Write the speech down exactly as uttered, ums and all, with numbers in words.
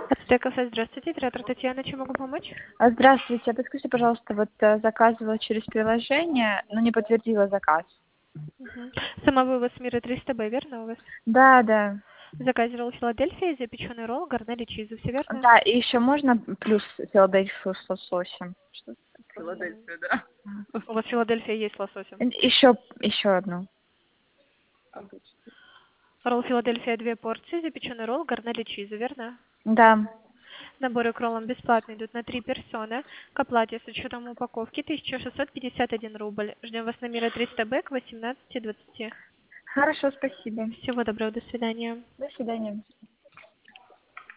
Ацтекафе, здравствуйте, оператор Татьяна, чем могу помочь? А, Здравствуйте, подскажите, пожалуйста, вот э, заказывала через приложение, но не подтвердила заказ. Мгм. Сама вывоз мира триста Б, верно у вас? Да, да. Заказывал Филадельфия, запеченный ролл, гарнели чизу, все верно? Да, и еще можно плюс Филадельфию с лососем? Что? М, Филадельфия, да. У вас Филадельфия есть с лососем. Еще, еще одну. Ролл Филадельфия две порции, запеченный ролл, гарнели чизу, верно? Да. Наборы к роллам бесплатно идут на три персоны. К оплате с учетом упаковки тысяча шестьсот пятьдесят один рубль. Ждем вас на мира триста Б к восемнадцати двадцати. Хорошо, спасибо. Всего доброго, до свидания. До свидания.